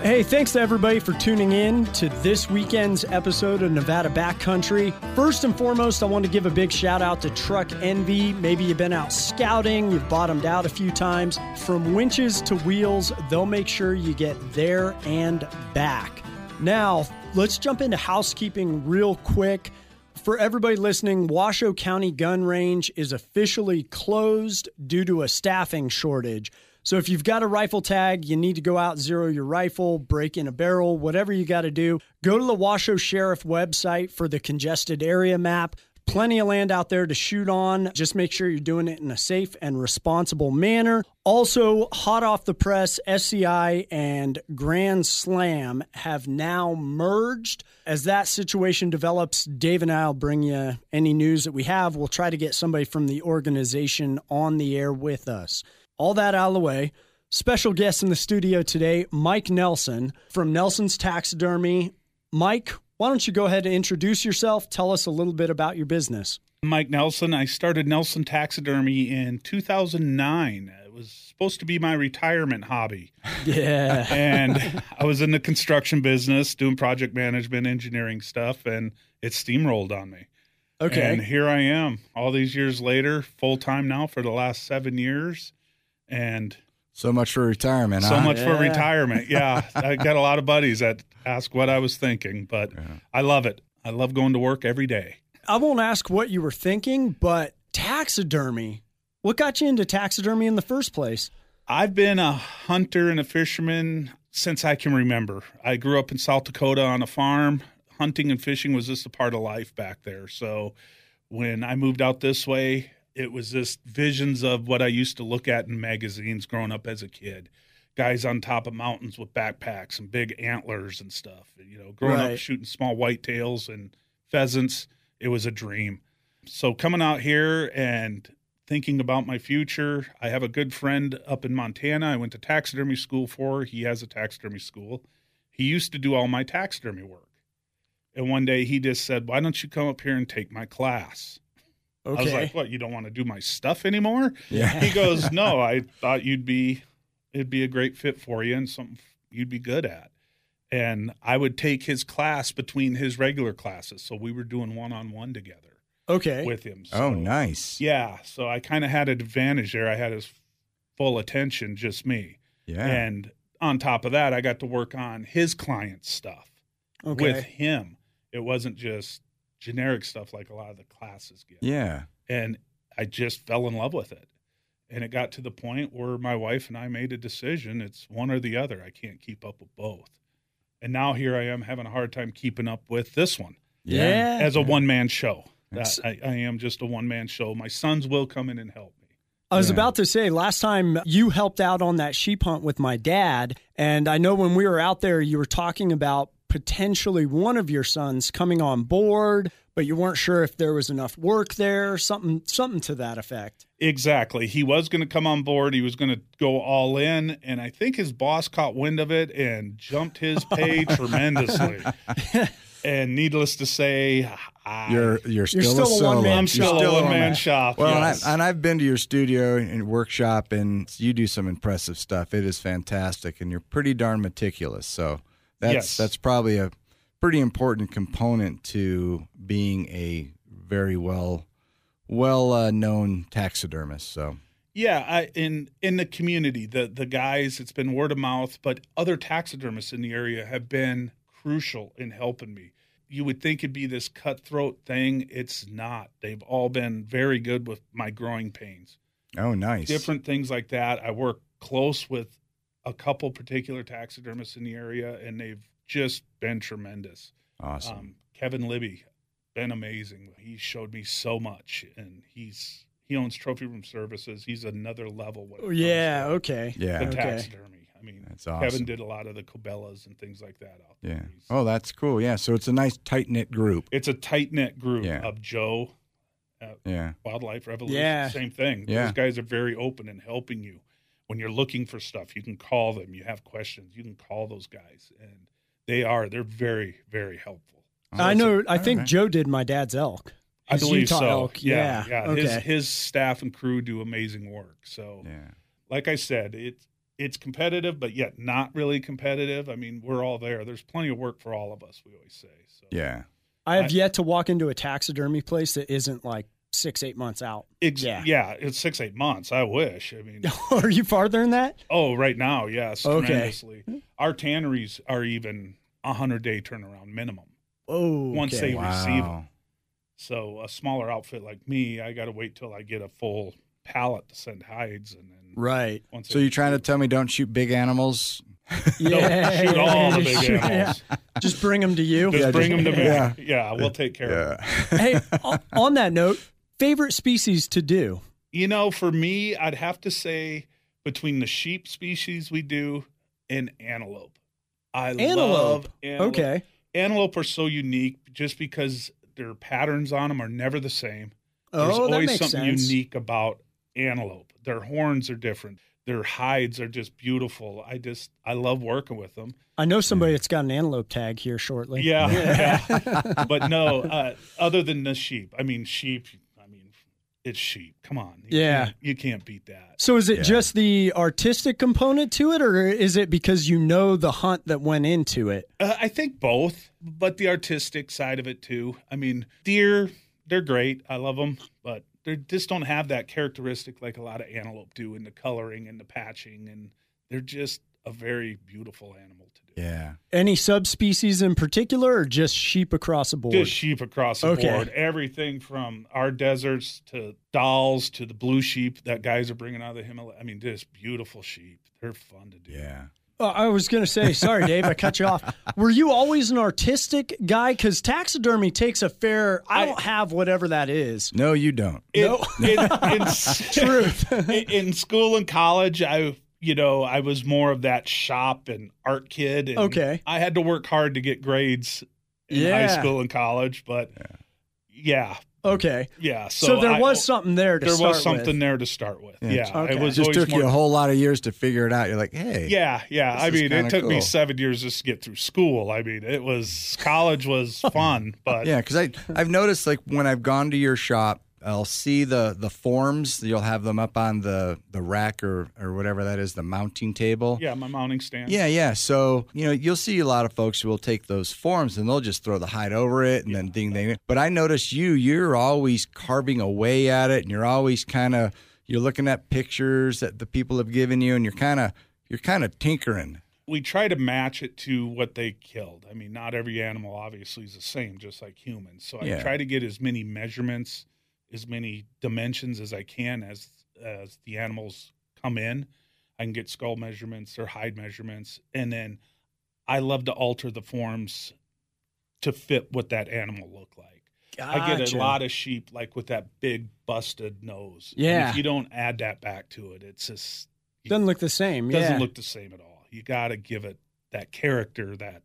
Hey, thanks to everybody for tuning in to this weekend's episode of Nevada Backcountry. First and foremost, I want to give a big shout out to Truck Envy. Maybe you've been out scouting, you've bottomed out a few times. From winches to wheels, they'll make sure you get there and back. Now, let's jump into housekeeping real quick. For everybody listening, Washoe County Gun Range is officially closed due to a staffing shortage. So if you've got a rifle tag, you need to go out, zero your rifle, break in a barrel, whatever you got to do. Go to the Washoe Sheriff website for the congested area map. Plenty of land out there to shoot on. Just make sure you're doing it in a safe and responsible manner. Also, hot off the press, SCI and Grand Slam have now merged. As that situation develops, Dave and I will bring you any news that we have. We'll try to get somebody from the organization on the air with us. All that out of the way, special guest in the studio today, Mike Nelson from Nelson's Taxidermy. Mike, why don't you go ahead and introduce yourself? Tell us a little bit about your business. Mike Nelson. I started Nelson Taxidermy in 2009. It was supposed to be my retirement hobby. Yeah. And I was in the construction business doing project management, engineering stuff, and it steamrolled on me. Okay. And here I am all these years later, full-time now for the last 7 years. And so much for retirement, so huh? much for retirement. Yeah. I got a lot of buddies that ask what I was thinking, but I love it. I love going to work every day. I won't ask what you were thinking, but taxidermy, what got you into taxidermy in the first place? I've been a hunter and a fisherman since I can remember. I grew up in South Dakota on a farm. Hunting and fishing was just a part of life back there. So when I moved out this way, it was just visions of what I used to look at in magazines growing up as a kid. Guys on top of mountains with backpacks and big antlers and stuff. You know, growing up shooting small whitetails and pheasants, it was a dream. So coming out here and thinking about my future, I have a good friend up in Montana I went to taxidermy school for. He has a taxidermy school. He used to do all my taxidermy work. And one day he just said, "Why don't you come up here and take my class?" Okay. I was like, "What, you don't want to do my stuff anymore?" Yeah. He goes, "No, I thought it'd be a great fit for you and something you'd be good at." And I would take his class between his regular classes. So we were doing one-on-one together with him. So, Oh, nice. yeah. So I kind of had an advantage there. I had his full attention, just me. Yeah. And on top of that, I got to work on his client's stuff with him. It wasn't just generic stuff like a lot of the classes get. Yeah. And I just fell in love with it. And it got to the point where my wife and I made a decision. It's one or the other. I can't keep up with both. And now here I am having a hard time keeping up with this one. Yeah. As a one-man show. I am just a one-man show. My sons will come in and help me. I was about to say, last time you helped out on that sheep hunt with my dad, and I know when we were out there, you were talking about potentially one of your sons coming on board, but you weren't sure if there was enough work there, something to that effect. Exactly. He was going to come on board. He was going to go all in, and I think his boss caught wind of it and jumped his pay tremendously. And needless to say, you're still a solo. I'm still a one-man shop. Well, yes. and I've been to your studio and workshop, and you do some impressive stuff. It is fantastic, and you're pretty darn meticulous. So that's probably a pretty important component to being a very well known taxidermist. So. Yeah, in the community, the guys, it's been word of mouth, but other taxidermists in the area have been crucial in helping me. You would think it'd be this cutthroat thing. It's not. They've all been very good with my growing pains. Oh, nice. Different things like that. I work close with a couple particular taxidermists in the area, and they've just been tremendous. Awesome. Kevin Libby, been amazing. He showed me so much, and he owns Trophy Room Services. He's another level. Yeah, The okay. taxidermy. I mean, that's awesome. Kevin did a lot of the Cobellas and things like that out there. Yeah. Oh, that's cool. Yeah. So it's a nice tight-knit group. It's a tight-knit group Yeah. of Joe, Wildlife Revolution. Yeah. Same thing. Yeah. Those guys are very open in helping you. When you're looking for stuff, you can call them. You have questions, you can call those guys. And they're very, very helpful. I think Joe did my dad's elk. I believe Utah so. elk. Yeah. Okay. His staff and crew do amazing work. So, like I said, it's competitive, but yet not really competitive. I mean, we're all there. There's plenty of work for all of us, we always say. So Yeah. I have yet to walk into a taxidermy place that isn't like 6-8 months out. Yeah, it's 6-8 months. I wish. I mean, are you farther than that? Oh, right now, yes, okay. Tremendously. Our tanneries are even 100-day turnaround minimum. Oh, okay. Once they receive them. So a smaller outfit like me, I got to wait till I get a full pallet to send hides, and then right. So you're trying to tell me don't shoot big animals? Yeah, shoot all the big animals. Yeah. Just bring them to you. Just bring them to me. Yeah, we'll take care of them. Hey, on that note, favorite species to do? You know, for me, I'd have to say between the sheep species we do and antelope. I love antelope. Okay. Antelope are so unique just because their patterns on them are never the same. There's that always makes something sense. unique about antelope. Their horns are different. Their hides are just beautiful. I love working with them. I know somebody that's got an antelope tag here shortly. Yeah. But no, other than the sheep. I mean, it's sheep. Come on. You can't beat that. So is it just the artistic component to it, or is it because you know the hunt that went into it? I think both, but the artistic side of it too. I mean, deer, they're great. I love them, but they just don't have that characteristic like a lot of antelope do in the coloring and the patching, and they're just a very beautiful animal to do. Yeah. Any subspecies in particular, or just sheep across the board? Just sheep across the board. Everything from our deserts to dolls to the blue sheep that guys are bringing out of the Himalaya. I mean, just beautiful sheep. They're fun to do. Yeah. I was going to say, sorry, Dave, I cut you off. Were you always an artistic guy? Because taxidermy takes a fair, I don't have whatever that is. No, you don't. Truth. In school and college, I was more of that shop and art kid. And okay. I had to work hard to get grades in high school and college, but Okay. Yeah. So there was something there to start with. There was something there to start with. Yeah. Okay. It was just took you a whole lot of years to figure it out. You're like, hey. Yeah. I mean, it took me 7 years just to get through school. I mean, college was fun, but. Yeah, because I've noticed, like, when I've gone to your shop, I'll see the forms. You'll have them up on the rack or whatever that is, the mounting table. Yeah, my mounting stand. Yeah. So, you'll see a lot of folks who will take those forms and they'll just throw the hide over it and then ding. But I notice you're always carving away at it, and you're always you're looking at pictures that the people have given you, and you're kind of tinkering. We try to match it to what they killed. I mean, not every animal obviously is the same, just like humans. So I try to get as many measurements, as many dimensions as I can as the animals come in. I can get skull measurements or hide measurements, and then I love to alter the forms to fit what that animal looked like. Gotcha. I get a lot of sheep like with that big busted nose. Yeah. And if you don't add that back to it, it's just doesn't look the same. Doesn't look the same at all. You got to give it that character that,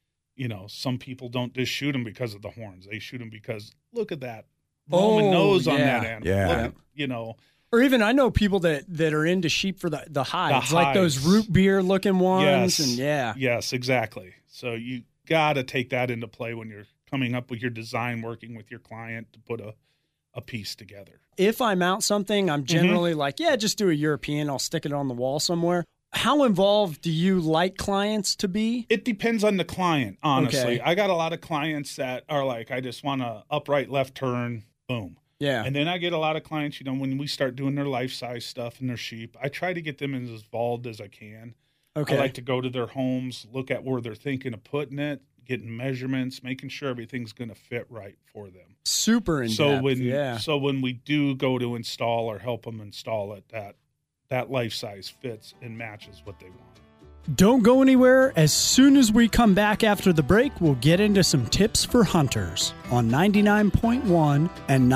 some people don't just shoot them because of the horns. They shoot them because look at that Roman nose on that animal. Yeah. Look at, Or even I know people that are into sheep for the hides, like those root beer looking ones. Yes. And Yes, exactly. So you got to take that into play when you're coming up with your design, working with your client to put a piece together. If I mount something, I'm generally like, just do a European. I'll stick it on the wall somewhere. How involved do you like clients to be? It depends on the client, honestly. Okay. I got a lot of clients that are like, I just want to upright left turn, boom. Yeah. And then I get a lot of clients, when we start doing their life-size stuff and their sheep, I try to get them as involved as I can. Okay. I like to go to their homes, look at where they're thinking of putting it, getting measurements, making sure everything's going to fit right for them. Super in-depth, So when we do go to install or help them install it, that life size fits and matches what they want. Don't go anywhere. As soon as we come back after the break, we'll get into some tips for hunters on 99.1 and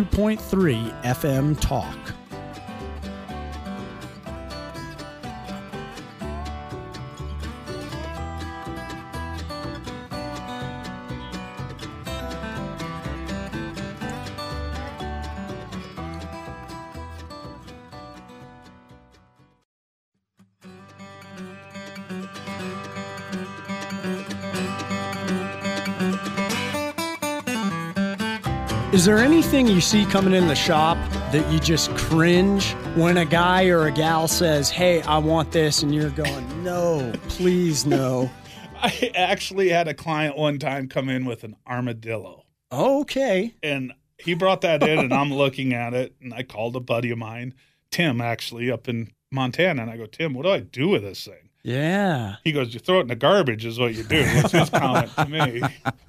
92.3 FM Talk. Is there anything you see coming in the shop that you just cringe when a guy or a gal says, hey, I want this, and you're going, no, please no? I actually had a client one time come in with an armadillo. Okay. And he brought that in, and I'm looking at it, and I called a buddy of mine, Tim, actually, up in Montana, and I go, Tim, what do I do with this thing? Yeah. He goes, you throw it in the garbage is what you do. That's his comment to me.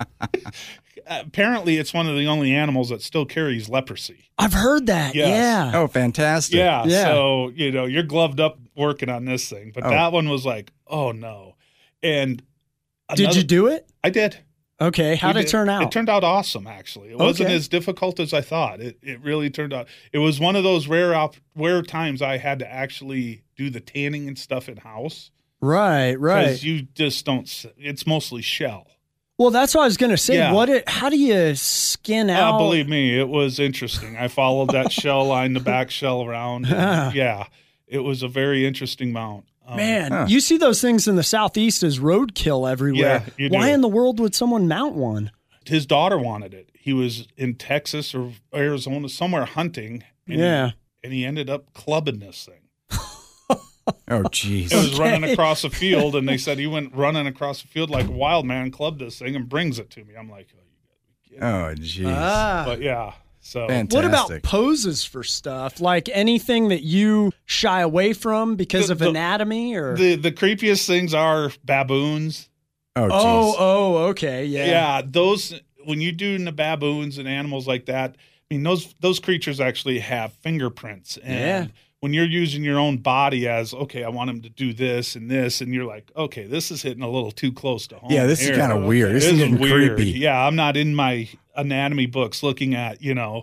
Apparently, it's one of the only animals that still carries leprosy. I've heard that. Yes. Yeah. Oh, fantastic. Yeah. Yeah. So, you're gloved up working on this thing. But that one was like, oh, no. And did you do it? I did. Okay. How did it turn out? It turned out awesome, actually. It wasn't as difficult as I thought. It really turned out. It was one of those rare times I had to actually do the tanning and stuff in-house. Right. Because you just don't – it's mostly shell. Well, that's what I was going to say. Yeah. How do you skin out? Believe me, it was interesting. I followed that shell line, the back shell around. Yeah, it was a very interesting mount. Man, you see those things in the Southeast as roadkill everywhere. Yeah, you do. Why in the world would someone mount one? His daughter wanted it. He was in Texas or Arizona, somewhere hunting. And he ended up clubbing this thing. Oh, jeez. It was running across a field, and they said he went running across the field like a wild man, clubbed this thing, and brings it to me. I'm like, oh, you gotta be kidding me. Oh, jeez. But yeah. So Fantastic. What about poses for stuff? Like anything that you shy away from because of anatomy? Or the creepiest things are baboons. Oh, geez. Oh, okay. Yeah. Yeah. Those, when you're doing the baboons and animals like that, I mean, those creatures actually have fingerprints. And when you're using your own body as, okay, I want him to do this, and you're like, okay, this is hitting a little too close to home. Yeah, this is kind of weird. This is getting weird. creepy. Yeah, I'm not in my anatomy books looking at,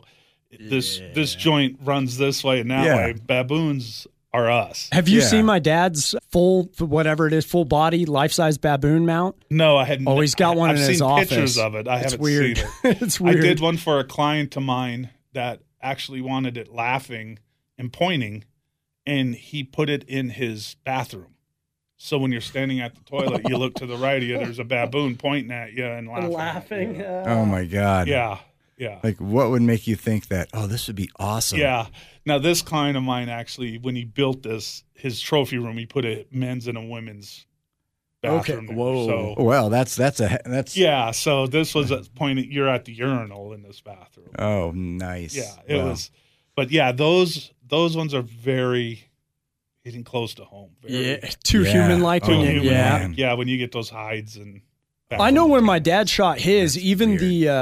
this joint runs this way and that way. Baboons are us. Have you seen my dad's full body, life-size baboon mount? No, I hadn't. Oh, he's got one in his office. I've seen pictures of it. I haven't weird. seen it. It's weird. I did one for a client of mine that actually wanted it laughing and pointing, and he put it in his bathroom. So when you're standing at the toilet, you look to the right of you, there's a baboon pointing at you and laughing. Oh, my God. Yeah. Like, what would make you think that, oh, this would be awesome? Yeah. Now, this client of mine, actually, when he built his trophy room, he put a men's and a women's bathroom. Okay. Whoa. So, well, that's yeah. So this was a point. You're at the urinal in this bathroom. Oh, nice. Yeah, it was. But yeah, those ones are very hitting close to home. Too human-like. Man. Yeah, when you get those hides and. I know when my dad shot his, even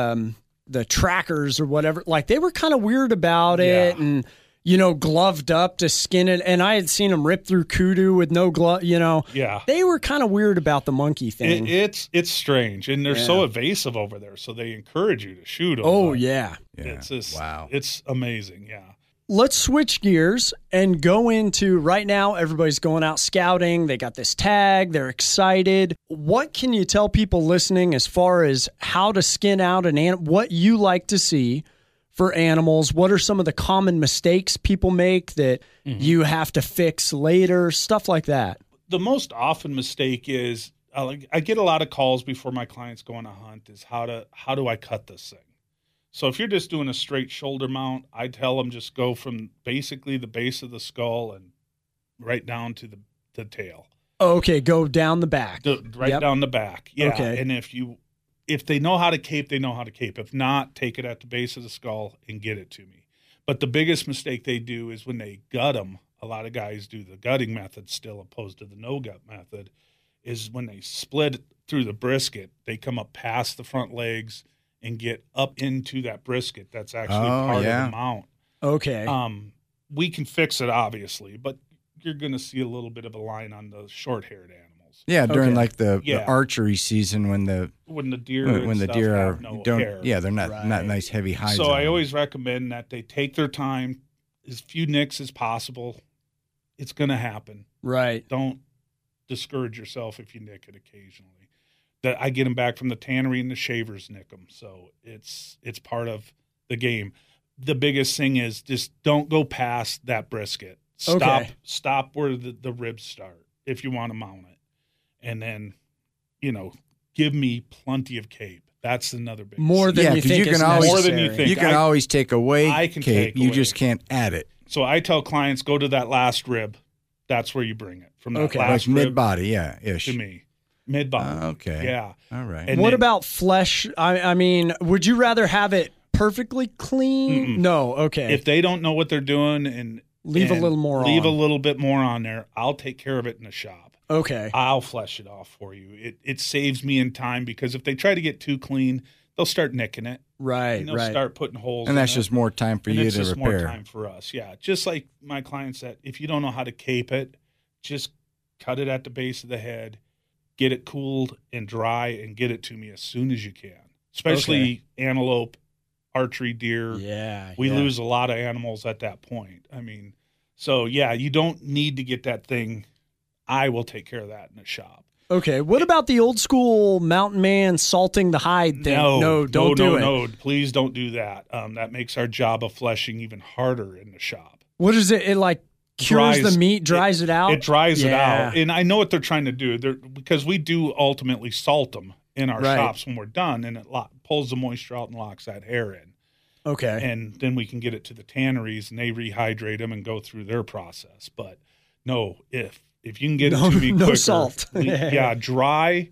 the trackers or whatever, like they were kind of weird about it, and gloved up to skin it. And I had seen them rip through kudu with no glove. Yeah, they were kind of weird about the monkey thing. It's strange, and they're so evasive over there, so they encourage you to shoot them. Oh yeah. It's just, wow, it's amazing. Yeah. Let's switch gears and go into right now. Everybody's going out scouting. They got this tag. They're excited. What can you tell people listening as far as how to skin out an animal, what you like to see for animals? What are some of the common mistakes people make that you have to fix later? Stuff like that. The most often mistake is I get a lot of calls before my clients go on a hunt is how do I cut this thing? So if you're just doing a straight shoulder mount, I tell them just go from basically the base of the skull and right down to the tail. Okay, go down the back. Down the back. Yeah. Okay. And if they know how to cape, they know how to cape. If not, take it at the base of the skull and get it to me. But the biggest mistake they do is when they gut them, a lot of guys do the gutting method still opposed to the no-gut method, is when they split through the brisket, they come up past the front legs and get up into that brisket. That's actually part of the mount. Okay. We can fix it, obviously, but you're going to see a little bit of a line on the short-haired animals. Yeah, during like the archery season when the deer are hair. Yeah, they're not nice heavy hides. So I always recommend that they take their time, as few nicks as possible. It's going to happen. Right. Don't discourage yourself if you nick it occasionally. That I get them back from the tannery and the shavers nick them. So it's part of the game. The biggest thing is just don't go past that brisket. Stop where the ribs start if you want to mount it. And then, give me plenty of cape. That's another big more than you think is necessary. More than you think. You can always take away I can cape. take You away. just can't add it. So I tell clients, go to that last rib. That's where you bring it. From that last like rib mid-body, yeah, ish. to me. Mid-body. Okay. Yeah. All right. And what then- about flesh? I mean, would you rather have it perfectly clean? Mm-mm. No. Okay. If they don't know what they're doing and Leave a little more leave on. a little bit more on there, I'll take care of it in the shop. Okay. I'll flesh it off for you. It saves me in time because if they try to get too clean, they'll start nicking it. Right. And they'll Right. start putting holes And in that's it. just more time for And you it's to just repair. more time for us. Yeah. Just like my clients that if you don't know how to cape it, just cut it at the base of the head, get it cooled and dry, and get it to me as soon as you can. Especially antelope, archery deer. Yeah. We yeah. lose a lot of animals at that point. I mean, so yeah, you don't need to get that thing. I will take care of that in the shop. Okay. What about the old school mountain man salting the hide thing? No, don't do it. No, please don't do that. That makes our job of fleshing even harder in the shop. What is it? It like cures the meat, dries it out? It dries it Yeah. out. And I know what they're trying to do. Because we do ultimately salt them in our Right. shops when we're done, and it pulls the moisture out and locks that hair in. Okay. And then we can get it to the tanneries, and they rehydrate them and go through their process. But no, if you can get it to me no quicker, salt. yeah, dry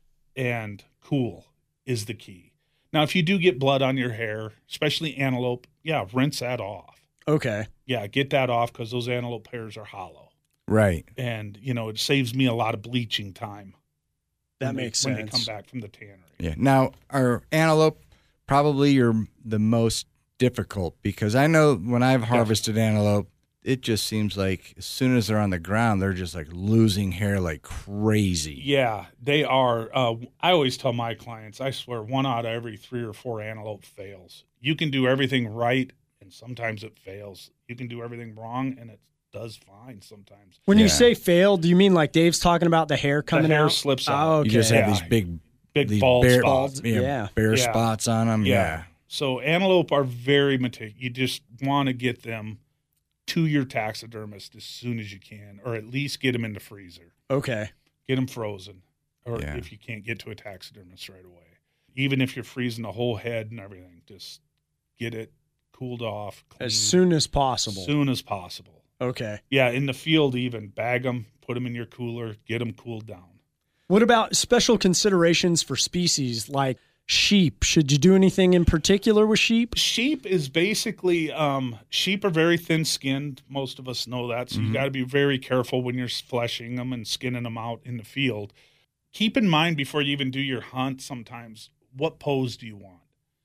and cool is the key. Now, if you do get blood on your hair, especially antelope, yeah, rinse that off. Okay. Yeah, get that off because those antelope hairs are hollow. Right. And, it saves me a lot of bleaching time. That makes sense. When they come back from the tannery. Yeah. Now, our antelope probably the most difficult because I know when I've harvested antelope, it just seems like as soon as they're on the ground, they're just like losing hair like crazy. Yeah, they are. I always tell my clients, I swear 1 out of every 3 or 4 antelope fails. You can do everything right, and sometimes it fails. You can do everything wrong, and it does fine sometimes. When you Yeah. say fail, do you mean like Dave's talking about the hair coming The hair out? slips out. Oh, okay. You just have Yeah. these big Bald bare, spots. Yeah. bare Yeah. spots on them. Yeah. So antelope are very meticulous. You just want to get them to your taxidermist as soon as you can, or at least get them in the freezer. Okay. Get them frozen, or Yeah. if you can't get to a taxidermist right away. Even if you're freezing the whole head and everything, just get it cooled off. As clean, soon as possible. soon as possible. Okay. Yeah, in the field even, bag them, put them in your cooler, get them cooled down. What about special considerations for species like sheep? Should you do anything in particular with sheep? Sheep is basically, sheep are very thin-skinned. Most of us know that, so you got to be very careful when you're fleshing them and skinning them out in the field. Keep in mind before you even do your hunt sometimes, what pose do you want?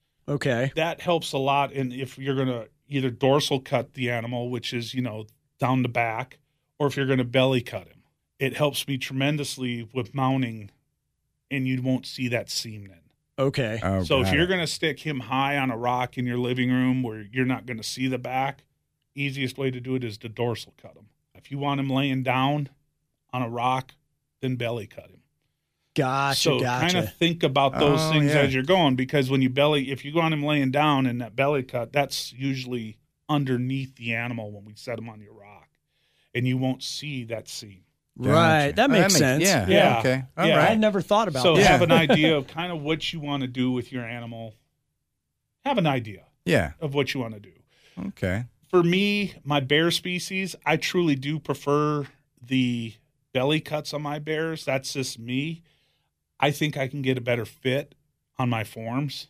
Okay. That helps a lot. And if you're going to either dorsal cut the animal, which is, down the back, or if you're going to belly cut him, it helps me tremendously with mounting, and you won't see that seam then. Okay. Oh, So if got you're it. going to stick him high on a rock in your living room where you're not going to see the back, easiest way to do it is to dorsal cut him. If you want him laying down on a rock, then belly cut him. Gotcha. So gotcha. kind of think about those Oh, things yeah. as you're going, because when if you want him laying down in that belly cut, that's usually underneath the animal when we set him on your rock, and you won't see that seam. Right. Gotcha. That Oh, makes sense. Yeah. Yeah. Okay. All Yeah. right. I never thought about So that. have an idea of kind of what you want to do with your animal. Have an idea Yeah. of what you want to do. Okay. For me, my bear species, I truly do prefer the belly cuts on my bears. That's just me. I think I can get a better fit on my forms.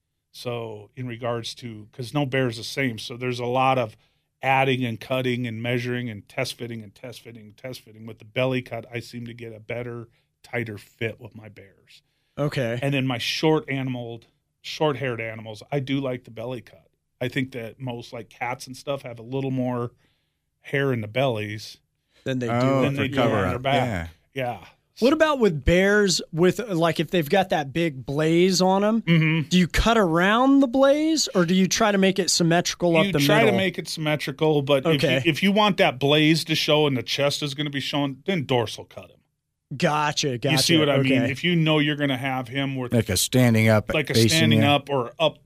So in regards to, because no bear is the same. So there's a lot of adding and cutting and measuring and test fitting and test fitting and test fitting. With the belly cut, I seem to get a better, tighter fit with my bears. Okay. And then my short-haired animals, I do like the belly cut. I think that most like cats and stuff have a little more hair in the bellies Then they do. Oh, than for they do cover on their up. back. Yeah. What about with bears with like if they've got that big blaze on them? Mm-hmm. Do you cut around the blaze or do you try to make it symmetrical up You the try middle? to make it symmetrical, but Okay. if you want that blaze to show and the chest is going to be showing, then dorsal cut him. Gotcha. You see what I mean? Okay. If you know you're going to have him with Like a standing up, like a facing standing you. up or up,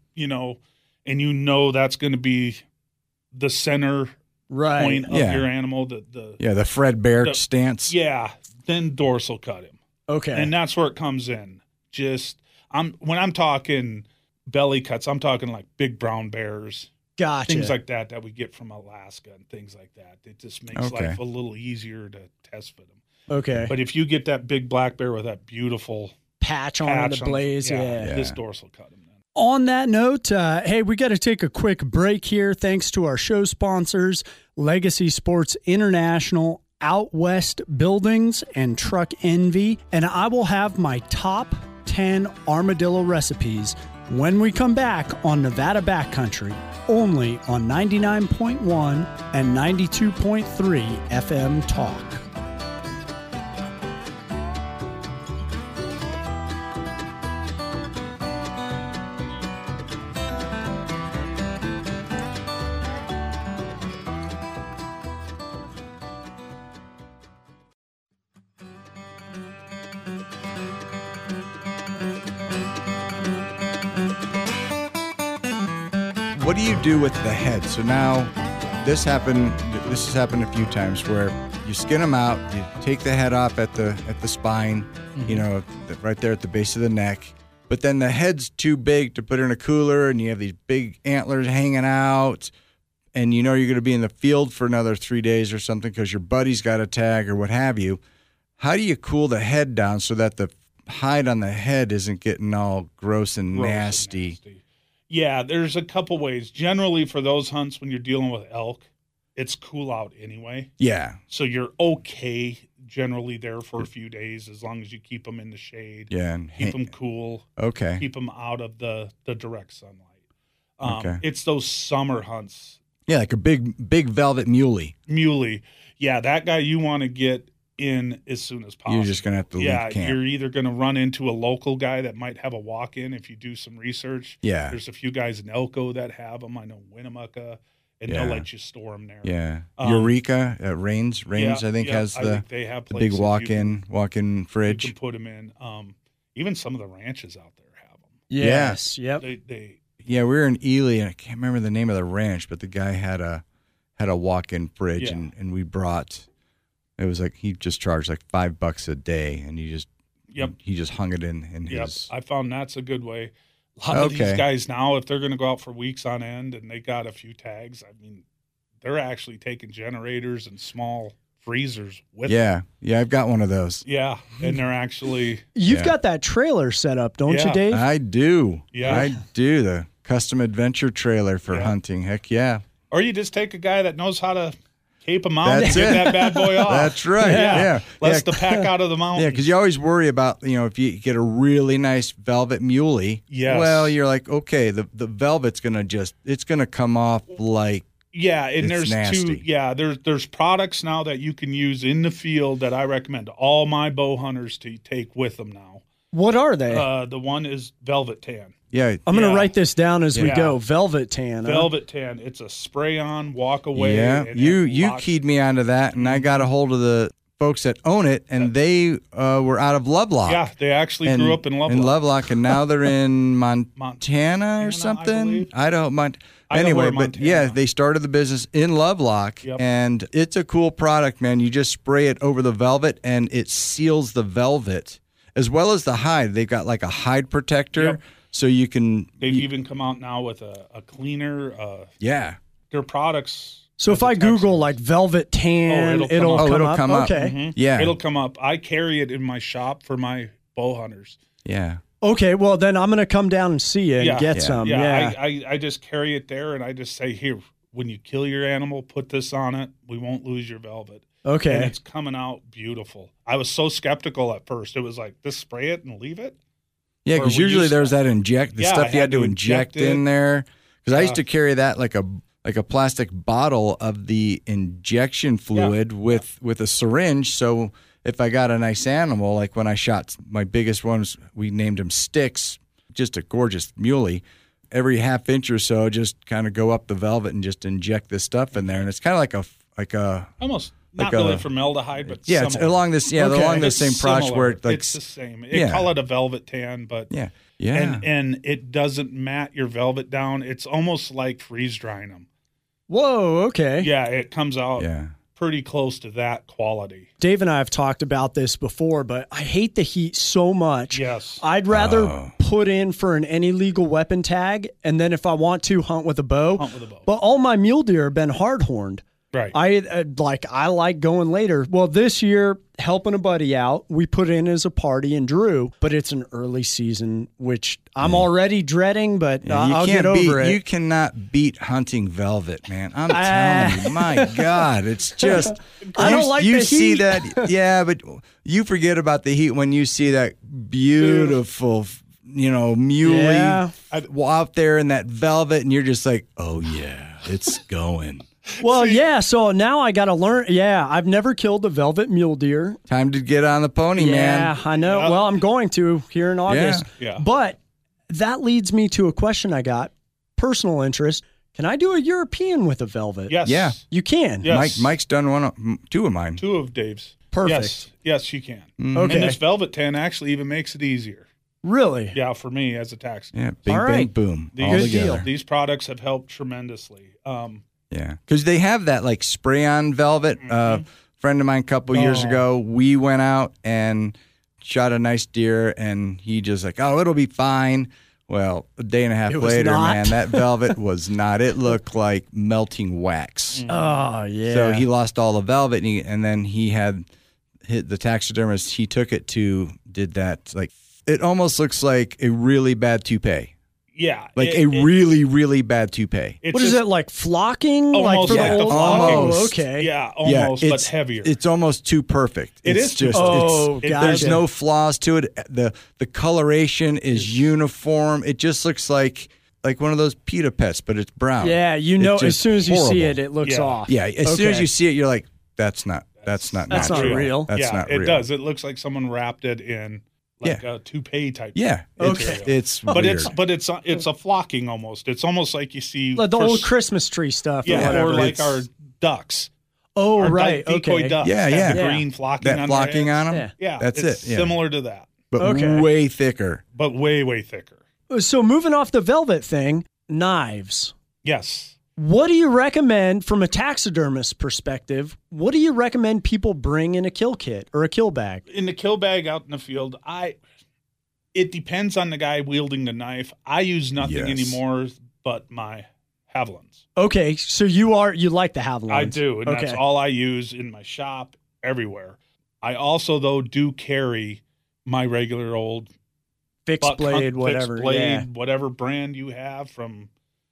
and you know that's going to be the center Right. point of Yeah. your animal. The Yeah, the Fred Bear The- stance. then dorsal cut him. Okay. And that's where it comes in. When I'm talking belly cuts, I'm talking like big brown bears, Gotcha. things like that we get from Alaska and things like that. It just makes Okay. life a little easier to test fit them. Okay. But if you get that big black bear with that beautiful Patch on the blaze. Yeah. this dorsal cut them. On that note, hey, we got to take a quick break here. Thanks to our show sponsors, Legacy Sports International, Out West Buildings, and Truck Envy. And I will have my top 10 armadillo recipes when we come back on Nevada Backcountry, only on 99.1 and 92.3 FM Talk. What do you do with the head? So now this has happened a few times where you skin them out, you take the head off at the spine, right there at the base of the neck, but then the head's too big to put in a cooler and you have these big antlers hanging out and you're going to be in the field for another 3 days or something because your buddy's got a tag or what have you. How do you cool the head down so that the hide on the head isn't getting all gross and nasty? Yeah, there's a couple ways. Generally, for those hunts, when you're dealing with elk, it's cool out anyway. Yeah. So you're okay generally there for a few days as long as you keep them in the shade. Yeah. And keep them cool. Okay. Keep them out of the direct sunlight. Okay. It's those summer hunts. Yeah, like a big velvet muley. Muley. Yeah, that guy you want to get in as soon as possible. You're just going to have to leave camp. You're either going to run into a local guy that might have a walk-in if you do some research. Yeah. There's a few guys in Elko that have them. I know Winnemucca, and they'll let you store them there. Yeah. Eureka at Rains, I think, has they have the big walk-in fridge. You can put them in. Even some of the ranches out there have them. Yes. Yep. Yeah, we were in Ely, and I can't remember the name of the ranch, but the guy had a walk-in fridge, and we brought. It was like he just charged like $5 a day, and he just hung it in his. I found that's a good way. A lot of these guys now, if they're going to go out for weeks on end and they got a few tags, I mean, they're actually taking generators and small freezers with them. Yeah, I've got one of those. Yeah, and they're actually. You've got that trailer set up, don't you, Dave? I do. Yeah, I do. The custom adventure trailer for hunting. Heck yeah. Or you just take a guy that knows how to cape a mountain and get that bad boy off. That's right. Yeah. Lets the pack out of the mountain. Yeah, because you always worry about, if you get a really nice velvet muley, well, you're like, okay, the velvet's going to it's going to come off like and there's nasty. There's products now that you can use in the field that I recommend all my bow hunters to take with them now. What are they? The one is Velvet Tan. Yeah, I'm going to write this down as we go. Velvet Tan. Velvet Tan. It's a spray on, walk away. Yeah, you keyed me onto that, and I got a hold of the folks that own it, and they were out of Lovelock. Yeah, they actually grew up in Lovelock. And now they're in Montana or something. Anyway, but they started the business in Lovelock, and it's a cool product, man. You just spray it over the velvet, and it seals the velvet as well as the hide. They've got like a hide protector. So you can. They've even come out now with a cleaner. Their products. So if I Google like Velvet Tan, it'll come up. Okay. Mm-hmm. Yeah. It'll come up. I carry it in my shop for my bow hunters. Yeah. Okay. Well, then I'm going to come down and see you and get some. Yeah. I just carry it there and I just say, here, when you kill your animal, put this on it. We won't lose your velvet. Okay. And it's coming out beautiful. I was so skeptical at first. It was like, just spray it and leave it. Yeah, because usually there's that stuff you had to inject in there. Because I used to carry that like a plastic bottle of the injection fluid with a syringe. So if I got a nice animal, like when I shot my biggest ones, we named him Sticks, just a gorgeous muley. Every half inch or so, just kind of go up the velvet and just inject this stuff in there, and it's kind of like a almost. Not really formaldehyde, but it's along this along the same process where it's the same. They call it a velvet tan, but and it doesn't mat your velvet down. It's almost like freeze drying them. Whoa, okay. Yeah, it comes out pretty close to that quality. Dave and I have talked about this before, but I hate the heat so much. Yes. I'd rather put in for an any legal weapon tag, and then if I want to, hunt with a bow. Hunt with a bow. But all my mule deer have been hard-horned. Right. I like going later. Well, this year, helping a buddy out, we put in as a party and drew, but it's an early season, which I'm already dreading, but I'll get over it. You cannot beat hunting velvet, man. I'm telling you, my God, it's just. I don't like you the see heat. that, yeah, but you forget about the heat when you see that beautiful, muley out there in that velvet, and you're just like, oh yeah, it's going. Well, yeah, so now I got to learn. Yeah, I've never killed a velvet mule deer. Time to get on the pony, man. Yeah, I know. Well, I'm going to here in August. Yeah. But that leads me to a question I got, personal interest. Can I do a European with a velvet? Yes. Yeah. You can? Yes. Mike's done two of mine. 2 of Dave's. Perfect. Yes, you can. Okay. And this velvet tan actually even makes it easier. Really? Yeah, for me as a tax. Yeah, bing, All right. bang, boom. These, All Good together. deal. These products have helped tremendously. Yeah, because they have that like spray-on velvet. Friend of mine a couple years ago, we went out and shot a nice deer, and he just like, oh, it'll be fine. Well, a day and a half It was later, not. man, that velvet was not. It looked like melting wax. Oh, yeah. So he lost all the velvet, and then he had hit the taxidermist. He took it to, did that, like, it almost looks like a really bad toupee. Yeah. Like really, really bad toupee. It's What is just it, like flocking? Almost for like the the old flocking. Oh, okay. Yeah, almost, but it's heavier. It's almost too perfect. It It's is too just perfect. gotcha. there's no flaws to it. The coloration is uniform. It just looks like one of those PETA pets, but it's brown. Yeah, It's as just soon as you see horrible. it looks Yeah. off. Yeah, as soon as Okay. you see it, you're like, that's not That's natural. not real. That's yeah, not it real. does. It looks like someone wrapped it in like a toupee type. Yeah. material. It's But weird. it's a flocking almost. It's almost like you see Like the for old s- Christmas tree stuff or yeah, whatever. or like It's- our ducks. Oh, Our right. decoy Okay. ducks. Yeah, have yeah. the Yeah. green flocking that on flocking their on them. Yeah. Yeah, That's it's it. Yeah. similar to that, But Okay. way thicker. but way, way thicker. So moving off the velvet thing, knives. Yes. What do you recommend from a taxidermist perspective? What do you recommend people bring in a kill kit or a kill bag? In the kill bag out in the field, it depends on the guy wielding the knife. I use nothing Yes. anymore but my Havillands. Okay, so you like the Havillands. I do, and okay. that's all I use in my shop, everywhere. I also, though, do carry my regular old Fixed blade, whatever. fixed blade, Yeah. whatever brand you have, from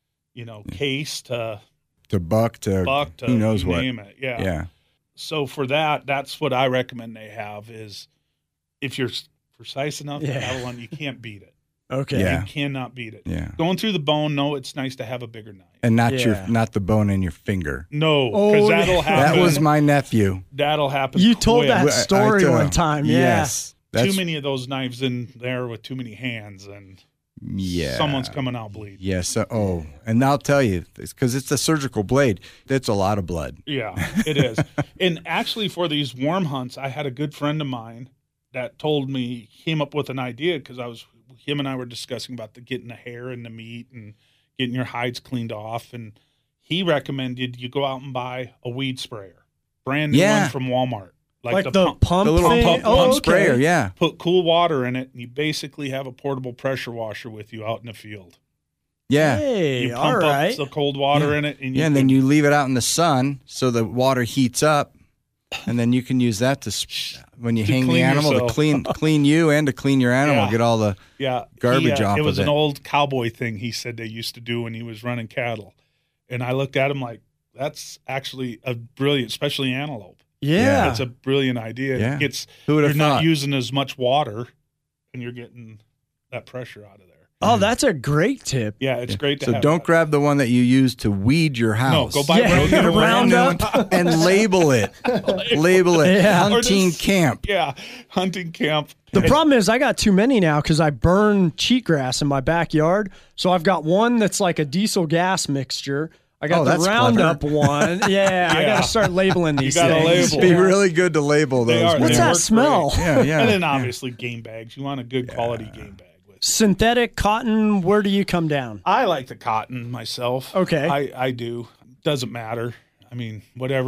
case to Buck to who knows you what. name it. Yeah. Yeah. So for that's what I recommend they have is if you're precise enough to Yeah. have one, you can't beat it. Okay. Yeah. You cannot beat it. Yeah. Going through the bone, no, it's nice to have a bigger knife. And not Yeah. not the bone in your finger. No, Oh, because that'll yeah. happen. That was my nephew. That'll happen. You told quick. that I story tell one him, time. Yeah. Yes. Too many of those knives in there with too many hands, and Yeah. someone's coming out bleeding. Yes. And I'll tell you, because it's a surgical blade, that's a lot of blood. Yeah, it is. And actually, for these worm hunts, I had a good friend of mine that told me, came up with an idea because him and I were discussing about getting the hair and the meat and getting your hides cleaned off, and he recommended you go out and buy a weed sprayer, brand new one from Walmart, Like the pump The little thing? pump Oh, okay. sprayer, yeah. Put cool water in it, and you basically have a portable pressure washer with you out in the field. Yeah. Hey, You all pump right. up the cold water in it, and Yeah, and then you leave it out in the sun so the water heats up, and then you can use that when you hang the clean animal yourself. to clean you and to clean your animal, Yeah. get all the garbage off It of was an it. old cowboy thing he said they used to do when he was running cattle. And I looked at him like, that's actually a brilliant, especially antelope. Yeah. It's a brilliant idea. Yeah. It gets, Who would you're have not thought? using as much water, and you're getting that pressure out of there. Oh, that's a great tip. Yeah, it's great to So have don't that. grab the one that you use to weed your house. go buy Yeah. go get a brand new one. Roundup. and label it. Label it. Yeah. Or Hunting just- camp. Yeah, hunting camp. The problem is I got too many now because I burn cheatgrass in my backyard. So I've got one that's like a diesel gas mixture. I got Oh, the that's Roundup one. Yeah, I got Yeah. to start labeling these gotta things. label. Be Yeah. really good to label They those. are. What's They that work smell? great. Yeah, yeah. And then obviously game bags. You want a good quality game bag with. Synthetic cotton, where do you come down? I like the cotton myself. Okay. I do. Doesn't matter. I mean, whatever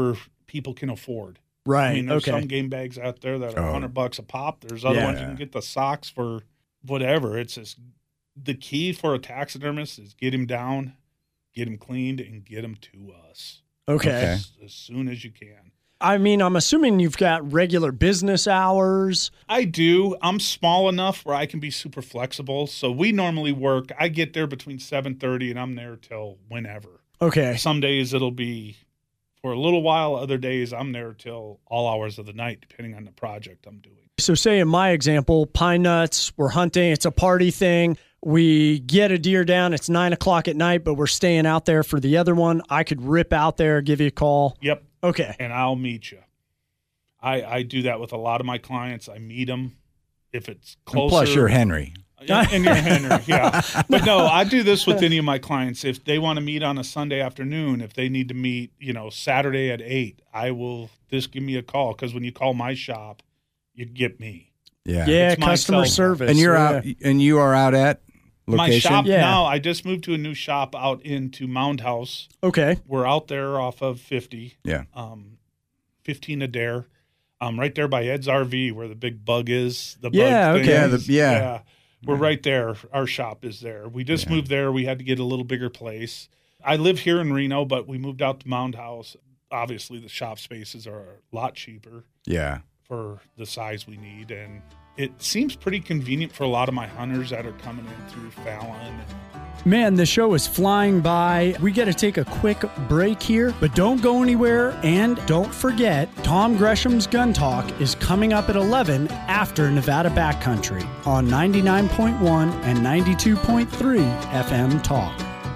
people can afford. Right. I mean, there's okay. some game bags out there that are $100 a pop. There's other ones you can get the socks for whatever. It's just the key for a taxidermist is get him down, get him cleaned, and get him to us. Okay. As soon as you can. I mean, I'm assuming you've got regular business hours. I do. I'm small enough where I can be super flexible. So we normally work. I get there between 7:30 and I'm there till whenever. Okay. Some days it'll be for a little while. Other days I'm there till all hours of the night, depending on the project I'm doing. So say in my example, pine nuts, we're hunting. It's a party thing. We get a deer down. It's 9 o'clock at night, but we're staying out there for the other one. I could rip out there, give you a call. Yep. Okay. And I'll meet you. I do that with a lot of my clients. I meet them if it's closer. And plus, you're Henry. And you're Henry, yeah. But no, I do this with any of my clients. If they want to meet on a Sunday afternoon, if they need to meet, Saturday at 8, I will just give me a call, because when you call my shop, you get me. Yeah. Yeah, It's my customer cell service. And you're yeah. out, and you are out at location? My shop Yeah. now, I just moved to a new shop out into Mound House. Okay. We're out there off of 50. Yeah. 15 Adair. Right there by Ed's RV where the big bug is. The Yeah, bug okay. thing. Yeah. We're right there. Our shop is there. We just moved there. We had to get a little bigger place. I live here in Reno, but we moved out to Mound House. Obviously, the shop spaces are a lot cheaper Yeah. for the size we need. And it seems pretty convenient for a lot of my hunters that are coming in through Fallon. Man, the show is flying by. We got to take a quick break here, but don't go anywhere. And don't forget, Tom Gresham's Gun Talk is coming up at 11 after Nevada Backcountry on 99.1 and 92.3 FM Talk.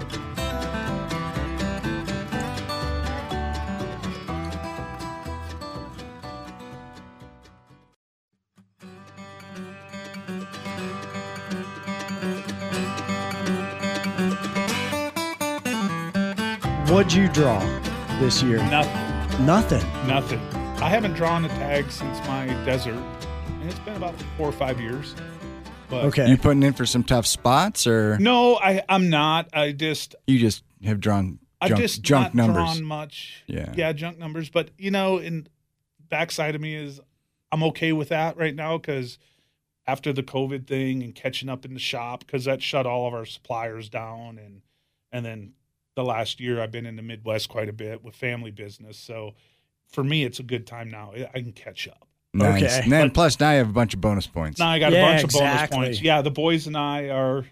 What'd you draw this year? Nothing. Nothing. I haven't drawn a tag since my desert, and it's been about 4 or 5 years. But Okay. You putting in for some tough spots, or No, I'm not. you just have drawn I've just junk not numbers? drawn much. Yeah. Junk numbers. But, in backside of me is I'm okay with that right now, because after the COVID thing and catching up in the shop, because that shut all of our suppliers down. And then the last year I've been in the Midwest quite a bit with family business. So for me, it's a good time now. I can catch up. Nice. Okay. And then plus now you have a bunch of bonus points. Now I got a Yeah, bunch of bonus exactly. points. Yeah, the boys and I are,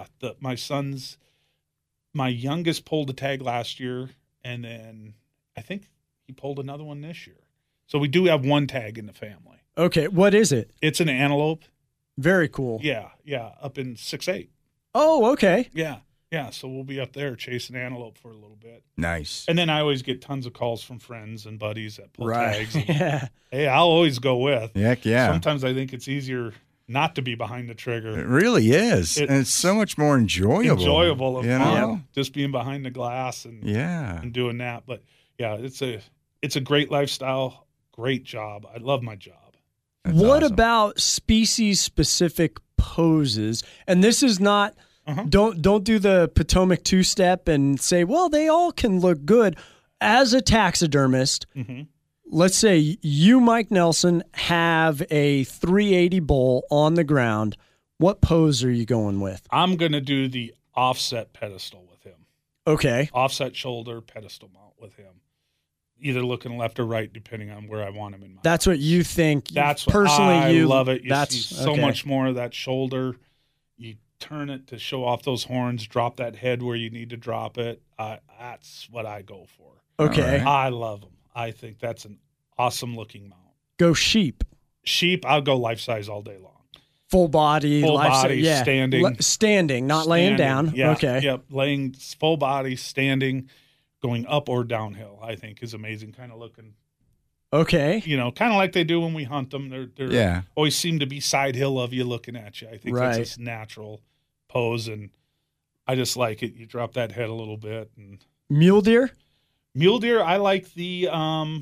my youngest pulled a tag last year, and then I think he pulled another one this year. So we do have one tag in the family. Okay. What is it? It's an antelope. Very cool. Yeah, up in 6'8". Oh, okay. Yeah, so we'll be up there chasing antelope for a little bit. Nice. And then I always get tons of calls from friends and buddies that pull tags. And, Yeah. hey, I'll always go with. Heck yeah. Sometimes I think it's easier not to be behind the trigger. It really is. And it's so much more enjoyable. And fun, just being behind the glass and doing that. But yeah, it's a great lifestyle, great job. I love my job. That's what awesome. about species specific poses? And this is not don't do the Potomac two-step and say, well, they all can look good. As a taxidermist, let's say you, Mike Nelson, have a 380 bull on the ground. What pose are you going with? I'm going to do the offset pedestal with him. Okay. Offset shoulder pedestal mount with him. Either looking left or right, depending on where I want him in my That's what you think. That's what personally I you love it. You that's see so okay. much more of that shoulder. You turn it to show off those horns, drop that head where you need to drop it. That's what I go for. Okay. All right. I love them. I think that's an awesome looking mount. Go sheep. Sheep, I'll go life size all day long. Full body. Full life body, yeah. standing. Standing, not laying down. Standing. Yeah, Okay. Yep. Laying full body, standing, going up or downhill, I think is amazing. Kind of looking, Okay. kind of like they do when we hunt them. They're always seem to be side hill of you looking at you. I think Right. that's this natural pose, and I just like it. You drop that head a little bit. And Mule deer? mule deer, I like the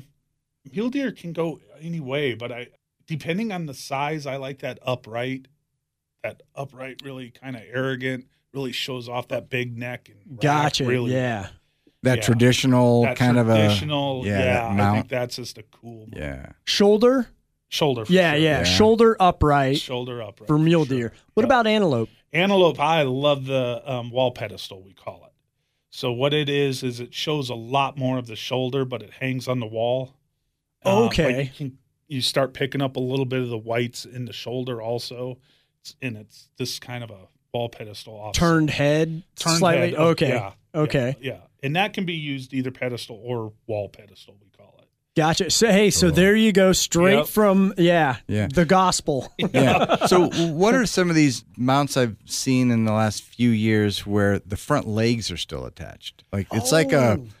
mule deer can go any way, but depending on the size, I like that upright. That upright, really kind of arrogant, really shows off that big neck. And Gotcha. really, Yeah. that traditional that kind traditional, of a mount. I think that's just a cool mount. Yeah. Shoulder? Shoulder. For Yeah, sure. yeah. Shoulder upright. Shoulder upright. For mule sure. deer. What about antelope? Antelope, I love the wall pedestal, we call it. So what it is it shows a lot more of the shoulder, but it hangs on the wall. Okay. You start picking up a little bit of the whites in the shoulder also. It's this kind of a wall pedestal offset. Turned head slightly? Head. Okay. Yeah. Okay. Yeah. And that can be used either pedestal or wall pedestal, we call it. Gotcha. So, hey, so there you go, straight from, the gospel. Yeah. So what are some of these mounts I've seen in the last few years where the front legs are still attached? Like it's like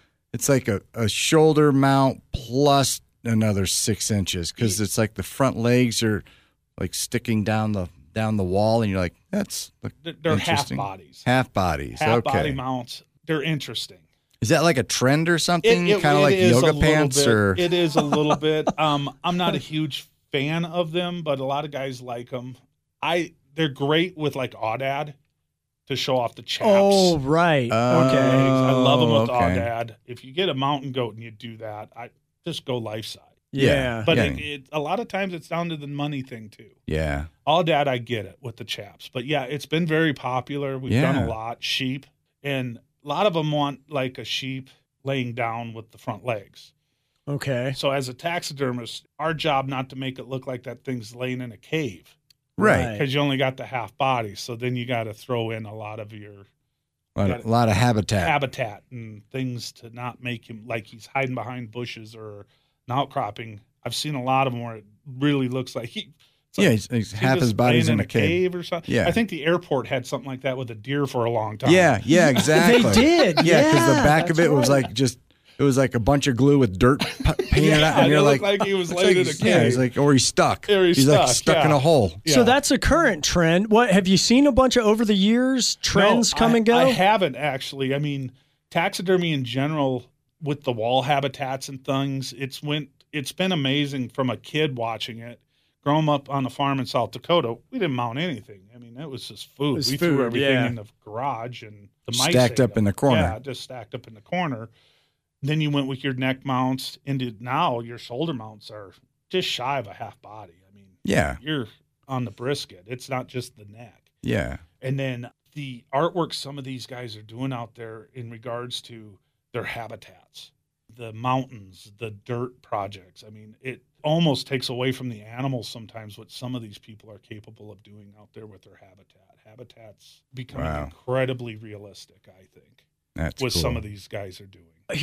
a shoulder mount plus another 6 inches, because it's like the front legs are like sticking down the wall, and you're like, they're half bodies. Half bodies. Half okay. body mounts. They're interesting. Is that like a trend or something? Kind of like is yoga pants, or it is a little bit. I'm not a huge fan of them, but a lot of guys like them. They're great with like Aoudad to show off the chaps. Oh, right. Okay. I love them with Aoudad. If you get a mountain goat and you do that, I just go life size. Yeah. But a lot of times it's down to the money thing too. Yeah. Aoudad, I get it with the chaps. But yeah, it's been very popular. We've done a lot. Sheep. And a lot of them want like a sheep laying down with the front legs. Okay. So as a taxidermist, our job not to make it look like that thing's laying in a cave. Right. Because you only got the half body. So then you got to throw in a lot of your a lot of habitat and things to not make him like he's hiding behind bushes or an outcropping. I've seen a lot of them where it really looks like he's half his body's in a cave or something. Yeah. I think the airport had something like that with a deer for a long time. Yeah, exactly. They did. Yeah, because the back of it was like it was like a bunch of glue with dirt painted out, and you're like he was laid in a cave. Yeah, he's like, or he's stuck. Or he's like stuck in a hole. Yeah. So that's a current trend. What have you seen a bunch of over the years trends come and go? I haven't actually. I mean, taxidermy in general with the wall habitats and things, it's been amazing from a kid watching it. Growing up on a farm in South Dakota, we didn't mount anything. I mean, it was just food. We threw everything in the garage and the mice stacked up in the corner. Yeah, just stacked up in the corner. Then you went with your neck mounts into now your shoulder mounts are just shy of a half body. I mean, you're on the brisket. It's not just the neck. Yeah. And then the artwork some of these guys are doing out there in regards to their habitats, the mountains, the dirt projects. I mean, it almost takes away from the animals sometimes what some of these people are capable of doing out there with their habitat. Habitats becoming incredibly realistic, I think. That's what cool. Some of these guys are doing.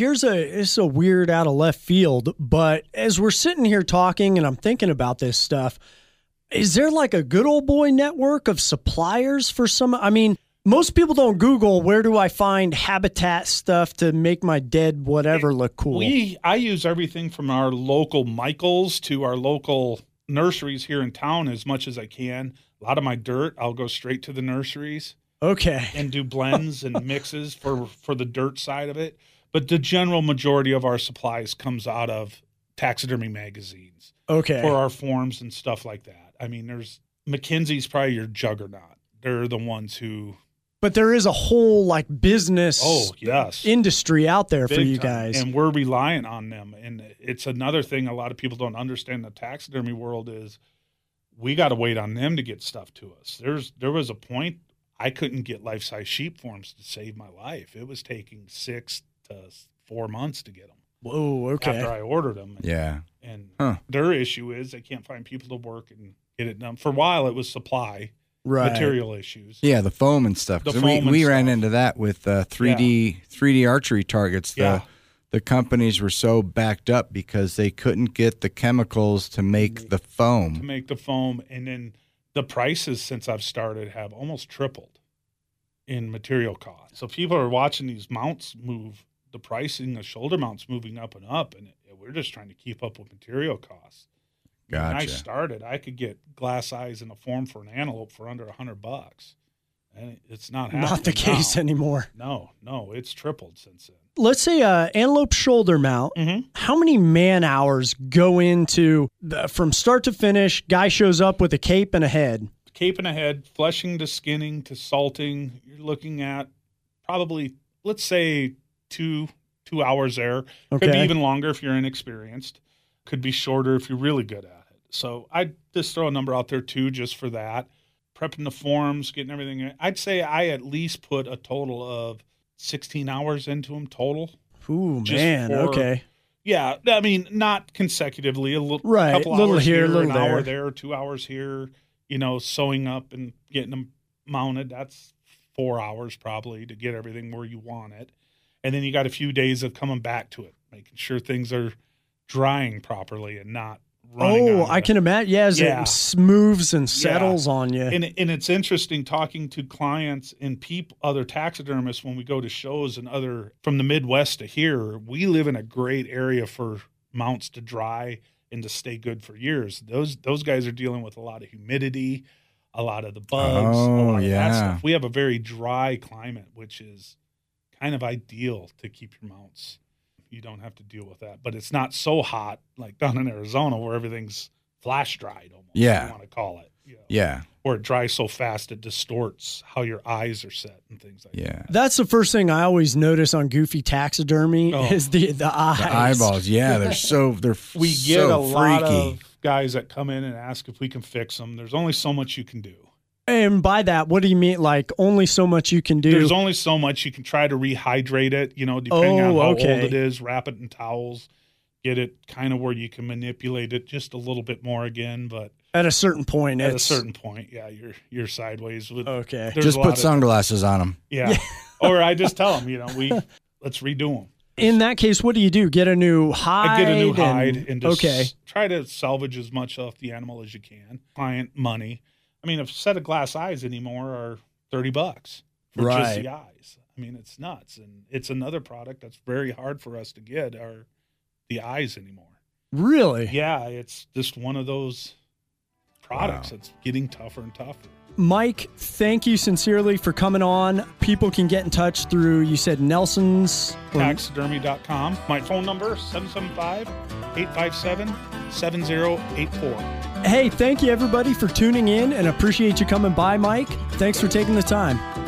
It's a weird out of left field, but as we're sitting here talking and I'm thinking about this stuff, is there like a good old boy network of suppliers for some? I mean, most people don't Google where do I find habitat stuff to make my dead whatever look cool. I use everything from our local Michaels to our local nurseries here in town as much as I can. A lot of my dirt, I'll go straight to the nurseries. Okay. And do blends and mixes for the dirt side of it. But the general majority of our supplies comes out of taxidermy magazines. Okay. For our forms and stuff like that. I mean, McKinsey's probably your juggernaut. They're the ones who. But there is a whole like business industry out there for you guys. And we're reliant on them. And it's another thing a lot of people don't understand in the taxidermy world is we got to wait on them to get stuff to us. There was a point I couldn't get life-size sheep forms to save my life. It was taking 6 to 4 months to get them. Whoa, okay. After I ordered them. And their issue is they can't find people to work and get it done. For a while, it was supply. Right. Material issues. Yeah, the foam and stuff. We ran into that with 3D archery targets. The companies were so backed up because they couldn't get the chemicals to make the foam. And then the prices since I've started have almost tripled in material costs. So people are watching these mounts move, the pricing of shoulder mounts moving up and up, and we're just trying to keep up with material costs. Gotcha. When I started, I could get glass eyes in a form for an antelope for under $100. And it's not happening. Not the case anymore. No, it's tripled since then. Let's say antelope shoulder mount. Mm-hmm. How many man hours go into from start to finish? Guy shows up with a cape and a head. Cape and a head, fleshing to skinning to salting. You're looking at probably, let's say, 2 2 hours there. Okay. Could be even longer if you're inexperienced. Could be shorter if you're really good at it. So I'd just throw a number out there too, just for that. Prepping the forms, getting everything in. I'd say I at least put a total of 16 hours into them total. Ooh, man. Okay. Yeah. I mean, not consecutively. Right. Couple little hours here, a little an there. hour there, 2 hours here, sewing up and getting them mounted. That's 4 hours probably to get everything where you want it. And then you got a few days of coming back to it, making sure things are drying properly and not running. Oh, I can imagine. Yeah, as it smooths and settles on you. And it's interesting talking to clients and other taxidermists when we go to shows and from the Midwest to here. We live in a great area for mounts to dry and to stay good for years. Those guys are dealing with a lot of humidity, a lot of the bugs, a lot of that stuff. We have a very dry climate, which is kind of ideal to keep your mounts. You don't have to deal with that, but it's not so hot like down in Arizona where everything's flash dried almost. Yeah. You want to call it. Yeah. Where it dries so fast it distorts how your eyes are set and things like that. That's the first thing I always notice on Goofy Taxidermy is the eyes. The eyeballs. Yeah, we get a lot of guys that come in and ask if we can fix them. There's only so much you can do. And by that, what do you mean? Like only so much you can do? There's only so much you can try to rehydrate it, depending on how old it is, wrap it in towels, get it kind of where you can manipulate it just a little bit more again. But at a certain point, yeah, you're sideways. Okay. Just put sunglasses on them. Yeah. Or I just tell them, let's redo them. In that case, what do you do? Get a new hide? I get a new hide and just try to salvage as much off the animal as you can. Client money. I mean, a set of glass eyes anymore are $30 for just the eyes. I mean, it's nuts. And it's another product that's very hard for us to get are the eyes anymore. Really? Yeah, it's just one of those products that's getting tougher and tougher. Mike, thank you sincerely for coming on. People can get in touch through, you said Nelson's. Taxidermy.com. My phone number, 775-857-7084. Hey, thank you everybody for tuning in and appreciate you coming by, Mike. Thanks for taking the time.